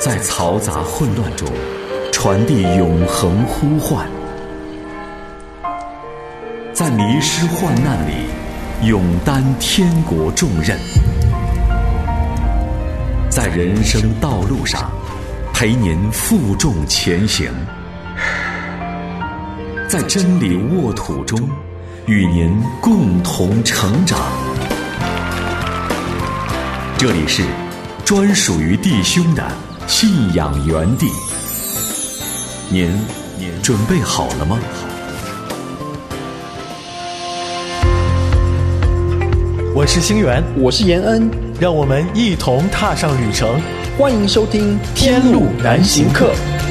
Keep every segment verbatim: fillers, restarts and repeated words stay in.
在嘈杂混乱中传递永恒呼唤，在迷失患难里勇担天国重任，在人生道路上陪您负重前行，在真理沃土中与您共同成长。这里是专属于弟兄的信仰园地，您您准备好了吗？ 我是星源， 我是延恩， 让我们一同踏上旅程。 欢迎收听《 天路难行客》。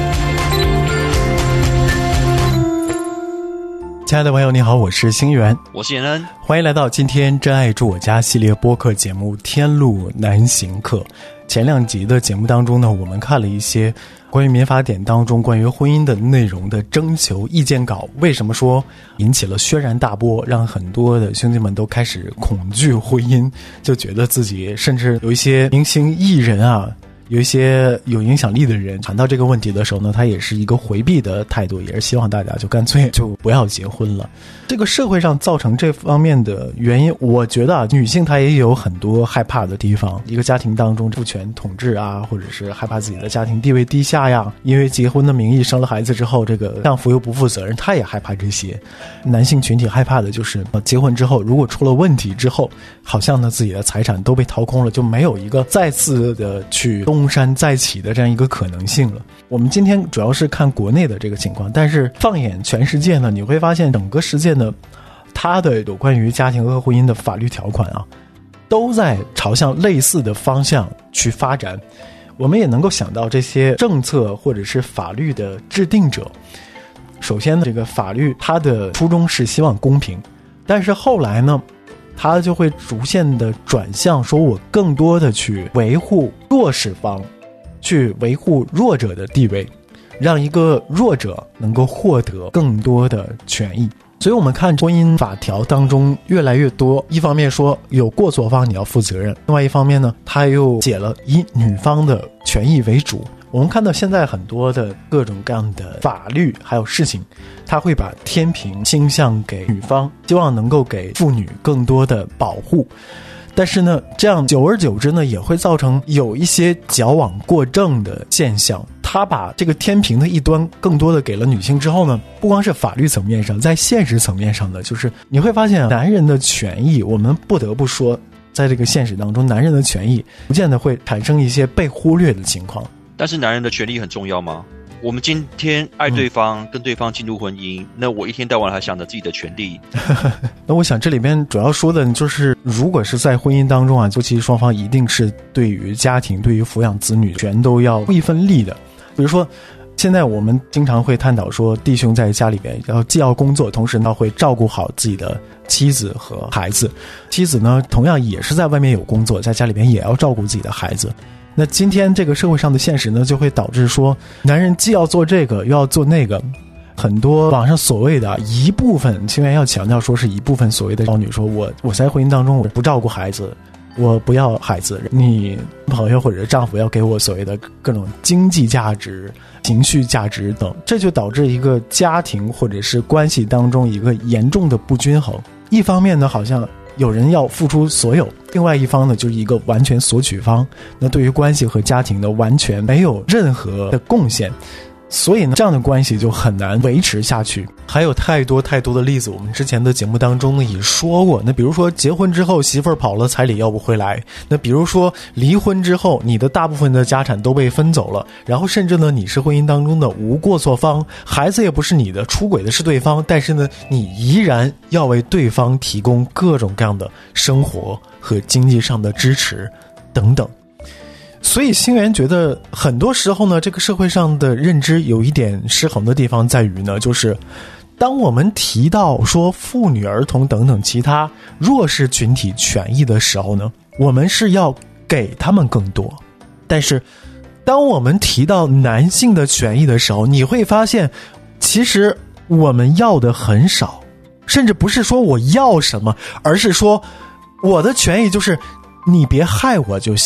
亲爱的朋友你好，我是星源， 我是延恩， 欢迎来到今天真爱住我家系列播客节目《天路难行客》。前两集的节目当中呢，我们看了一些关于民法典当中关于婚姻的内容的征求意见稿，为什么说引起了轩然大波，让很多的兄弟们都开始恐惧婚姻，就觉得自己甚至有一些明星艺人啊，有一些有影响力的人谈到这个问题的时候呢，他也是一个回避的态度，也是希望大家就干脆就不要结婚了。这个社会上造成这方面的原因，我觉得啊，女性她也有很多害怕的地方。一个家庭当中父权统治啊，或者是害怕自己的家庭地位低下呀，因为结婚的名义生了孩子之后，这个丈夫又不负责任，她也害怕这些。男性群体害怕的就是结婚之后如果出了问题之后，好像呢自己的财产都被掏空了，就没有一个再次的去东山再起的这样一个可能性了。我们今天主要是看国内的这个情况，但是放眼全世界呢，你会发现整个世界呢，它的有关于家庭和婚姻的法律条款啊，都在朝向类似的方向去发展。我们也能够想到这些政策或者是法律的制定者，首先呢，这个法律它的初衷是希望公平，但是后来呢，它就会逐渐的转向说我更多的去维护弱势方，去维护弱者的地位，让一个弱者能够获得更多的权益。所以我们看婚姻法条当中越来越多，一方面说有过错方你要负责任，另外一方面呢，他又写了以女方的权益为主。我们看到现在很多的各种各样的法律还有事情，他会把天平倾向给女方，希望能够给妇女更多的保护。但是呢，这样久而久之呢，也会造成有一些矫枉过正的现象。他把这个天平的一端更多的给了女性之后呢，不光是法律层面上，在现实层面上的，就是你会发现男人的权益，我们不得不说，在这个现实当中，男人的权益不见得会产生一些被忽略的情况。 但是男人的权利很重要吗？我们今天爱对方、嗯、跟对方进入婚姻，那我一天到晚还想着自己的权利。 那我想这里边主要说的就是如果是在婚姻当中啊，夫妻双方一定是对于家庭对于抚养子女全都要出一份力的。比如说现在我们经常会探讨说，弟兄在家里边要既要工作，同时呢会照顾好自己的妻子和孩子，妻子呢同样也是在外面有工作，在家里边也要照顾自己的孩子。那今天这个社会上的现实呢，就会导致说男人既要做这个又要做那个。很多网上所谓的一部分，情愿要强调说是一部分所谓的少女说，我我在婚姻当中我不照顾孩子，我不要孩子，你朋友或者丈夫要给我所谓的各种经济价值、情绪价值等，这就导致一个家庭或者是关系当中一个严重的不均衡。一方面呢，好像有人要付出所有，另外一方呢就是一个完全索取方，那对于关系和家庭呢完全没有任何的贡献。所以呢，这样的关系就很难维持下去。还有太多太多的例子，我们之前的节目当中呢也说过。那比如说结婚之后媳妇儿跑了，彩礼要不回来；那比如说离婚之后，你的大部分的家产都被分走了，然后甚至呢你是婚姻当中的无过错方，孩子也不是你的，出轨的是对方，但是呢你依然要为对方提供各种各样的生活和经济上的支持等等。所以星源觉得很多时候呢，这个社会上的认知有一点失衡的地方在于呢，就是当我们提到说妇女儿童等等其他弱势群体权益的时候呢，我们是要给他们更多。但是当我们提到男性的权益的时候，你会发现其实我们要的很少，甚至不是说我要什么，而是说我的权益就是你别害我就行，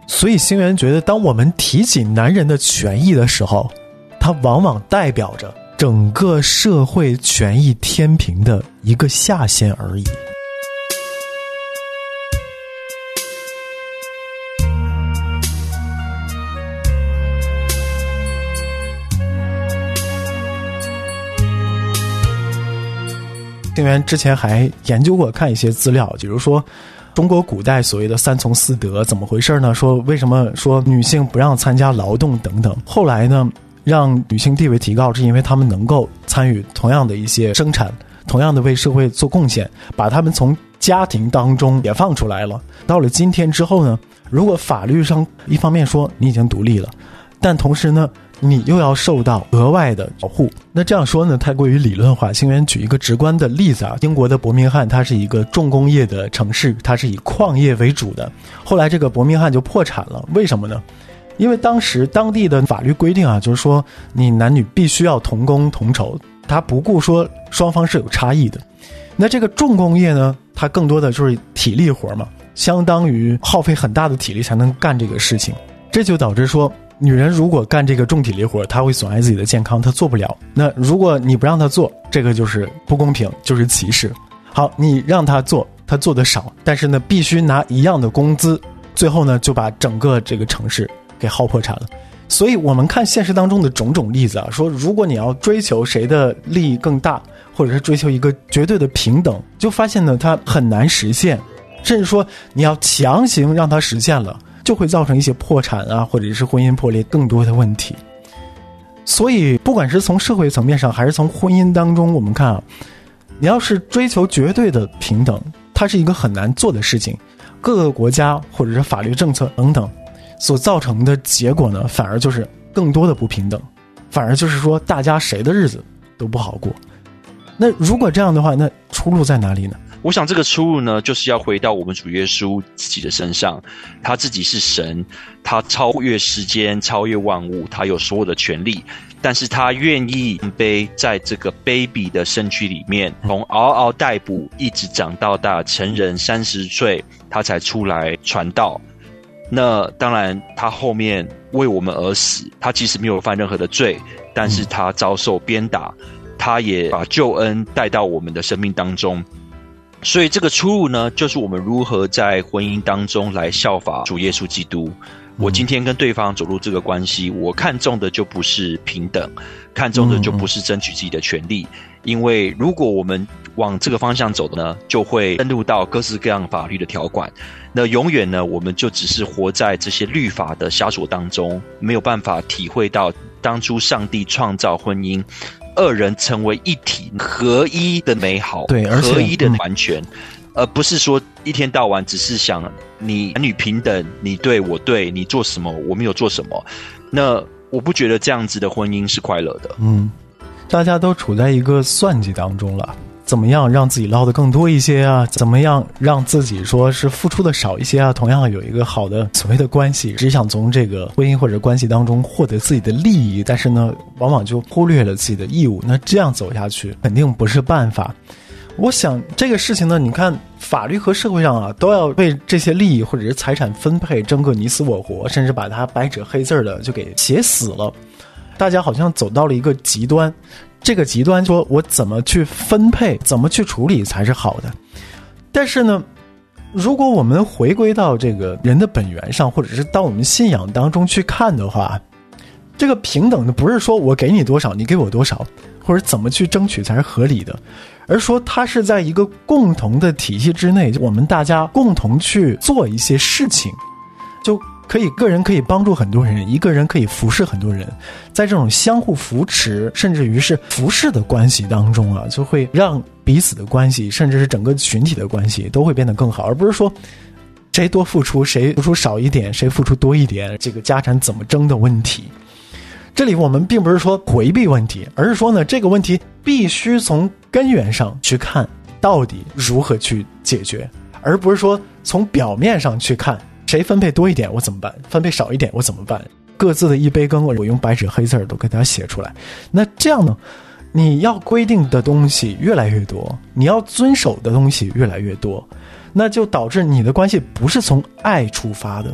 所以星源觉得，当我们提起男人的权益的时候，它往往代表着整个社会权益天平的一个下限而已。星源之前还研究过看一些资料，比如说中国古代所谓的三从四德怎么回事呢？说为什么说女性不让参加劳动等等，后来呢让女性地位提高，是因为她们能够参与同样的一些生产，同样的为社会做贡献，把她们从家庭当中解放出来了。到了今天之后呢，如果法律上一方面说你已经独立了，但同时呢你又要受到额外的保护，那这样说呢太过于理论化。星源举一个直观的例子啊，英国的伯明翰它是一个重工业的城市，它是以矿业为主的，后来这个伯明翰就破产了。为什么呢？因为当时当地的法律规定啊，就是说你男女必须要同工同酬，它不顾说双方是有差异的。那这个重工业呢，它更多的就是体力活嘛，相当于耗费很大的体力才能干这个事情，这就导致说女人如果干这个重体力活，她会损害自己的健康，她做不了。那如果你不让她做，这个就是不公平，就是歧视。好，你让她做，她做的少，但是呢必须拿一样的工资，最后呢就把整个这个城市给耗破产了。所以我们看现实当中的种种例子啊，说如果你要追求谁的利益更大，或者是追求一个绝对的平等，就发现呢它很难实现，甚至说你要强行让它实现了，就会造成一些破产啊，或者是婚姻破裂更多的问题。所以不管是从社会层面上还是从婚姻当中，我们看啊，你要是追求绝对的平等，它是一个很难做的事情。各个国家或者是法律政策等等所造成的结果呢，反而就是更多的不平等，反而就是说大家谁的日子都不好过。那如果这样的话，那出路在哪里呢？ 我想这个出路呢，就是要回到我们主耶稣自己的身上。他自己是神，他超越时间，超越万物，他有所有的权利，但是他愿意卑在这个卑鄙的身躯里面，从嗷嗷待哺一直长到大成人三十岁，他才出来传道。那当然他后面为我们而死，他其实没有犯任何的罪，但是他遭受鞭打，他也把救恩带到我们的生命当中。所以这个出路呢，就是我们如何在婚姻当中来效法主耶稣基督。我今天跟对方走入这个关系，我看重的就不是平等，看重的就不是争取自己的权利，因为如果我们往这个方向走的呢，就会深入到各式各样法律的条款，那永远呢我们就只是活在这些律法的枷锁当中，没有办法体会到当初上帝创造婚姻二人成为一体合一的美好， 对，而且合一的完全、嗯、而不是说一天到晚只是想你男女平等，你对我对，你做什么我没有做什么，那我不觉得这样子的婚姻是快乐的。 嗯，大家都处在一个算计当中了，怎么样让自己捞得更多一些啊？怎么样让自己说是付出的少一些啊？同样有一个好的所谓的关系，只想从这个婚姻或者关系当中获得自己的利益，但是呢，往往就忽略了自己的义务。那这样走下去肯定不是办法。我想这个事情呢，你看法律和社会上啊，都要为这些利益或者是财产分配争个你死我活，甚至把它白纸黑字的就给写死了。大家好像走到了一个极端，这个极端说我怎么去分配，怎么去处理才是好的。但是呢，如果我们回归到这个人的本源上，或者是到我们信仰当中去看的话，这个平等的不是说我给你多少你给我多少，或者怎么去争取才是合理的，而说它是在一个共同的体系之内，我们大家共同去做一些事情，就可以个人可以帮助很多人，一个人可以服侍很多人，在这种相互扶持甚至于是服侍的关系当中啊，就会让彼此的关系甚至是整个群体的关系都会变得更好，而不是说谁多付出谁付出少一点，谁付出多一点，这个家产怎么争的问题。这里我们并不是说回避问题，而是说呢，这个问题必须从根源上去看到底如何去解决，而不是说从表面上去看谁分配多一点我怎么办，分配少一点我怎么办，各自的一杯羹我用白纸黑字都给它写出来。那这样呢，你要规定的东西越来越多，你要遵守的东西越来越多，那就导致你的关系不是从爱出发的，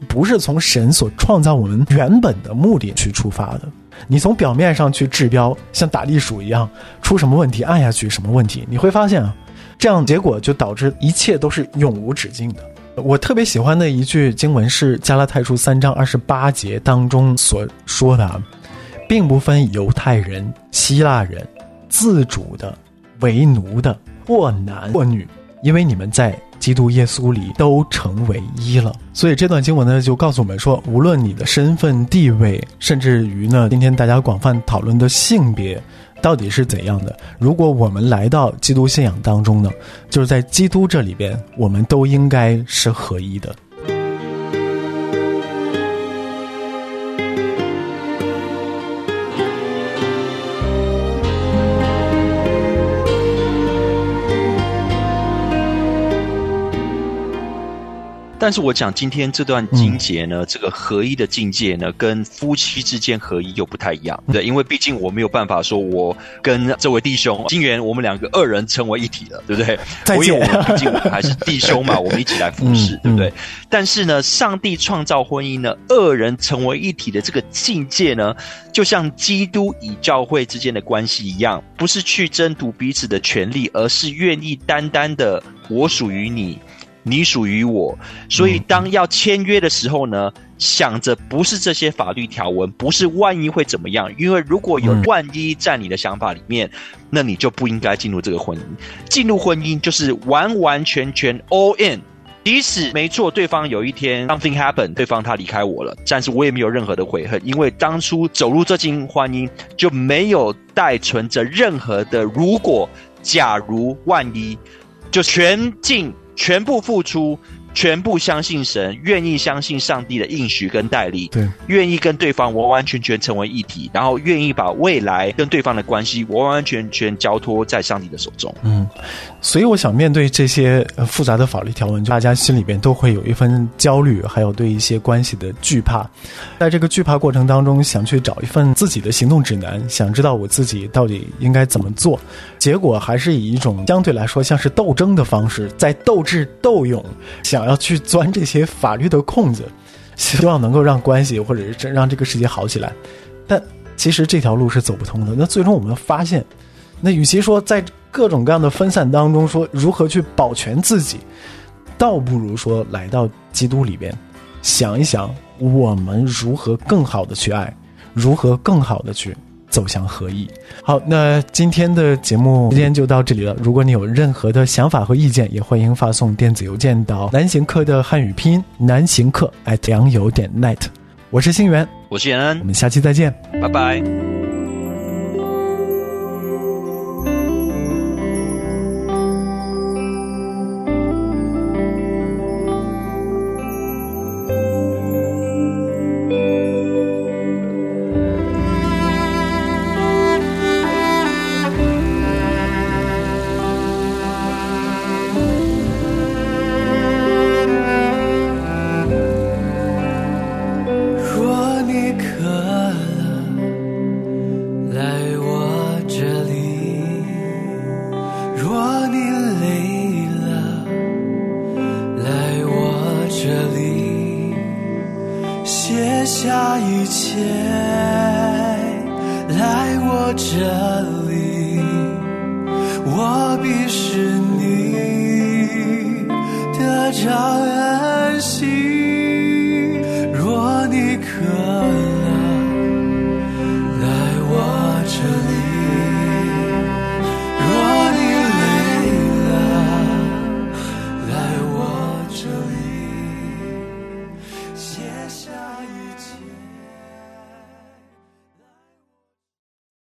不是从神所创造我们原本的目的去出发的。你从表面上去治标，像打地鼠一样，出什么问题按下去什么问题，你会发现啊，这样结果就导致一切都是永无止境的。我特别喜欢的一句经文是加拉太书三章二十八节当中所说的啊，并不分犹太人、希腊人、自主的、为奴的，或男或女，因为你们在基督耶稣里都成为一了。所以这段经文呢，就告诉我们说，无论你的身份地位，甚至于呢今天大家广泛讨论的性别到底是怎样的，如果我们来到基督信仰当中呢，就是在基督这里边，我们都应该是合一的。 但是我讲今天这段经节呢、嗯、这个合一的境界呢，跟夫妻之间合一又不太一样，对，因为毕竟我没有办法说我跟这位弟兄金源我们两个二人成为一体了，对不对？ 再见， 因为我们毕竟我们还是弟兄嘛，我们一起来服侍、嗯、对不对、嗯、但是呢，上帝创造婚姻呢，二人成为一体的这个境界呢，就像基督与教会之间的关系一样，不是去争夺彼此的权利，而是愿意单单的我属于你，你属于我。所以当要签约的时候呢，想着不是这些法律条文，不是万一会怎么样，因为如果有万一在你的想法里面，那你就不应该进入这个婚姻。进入婚姻就是完完全全 all in， 即使没错对方有一天 something happen， 对方他离开我了，但是我也没有任何的悔恨，因为当初走入这进婚姻就没有带存着任何的如果假如万一，就全尽全部付出，全部相信神，愿意相信上帝的应许跟带领，对，愿意跟对方完完全全成为一体，然后愿意把未来跟对方的关系完完全全交托在上帝的手中。 嗯，所以我想面对这些复杂的法律条文，大家心里边都会有一份焦虑，还有对一些关系的惧怕。在这个惧怕过程当中，想去找一份自己的行动指南，想知道我自己到底应该怎么做，结果还是以一种相对来说像是斗争的方式，在斗智斗勇，想要去钻这些法律的空子，希望能够让关系或者是让这个世界好起来。但其实这条路是走不通的。那最终我们发现，那与其说在各种各样的分散当中说如何去保全自己，倒不如说来到基督里边，想一想我们如何更好的去爱，如何更好的去走向合一。好，那今天的节目时间就到这里了。如果你有任何的想法和意见，也欢迎发送电子邮件到南行客的汉语拼音南行客 at 良友点 net。 我是星源， 我是延安， 我们下期再见， 拜拜。 我必使你得着安息。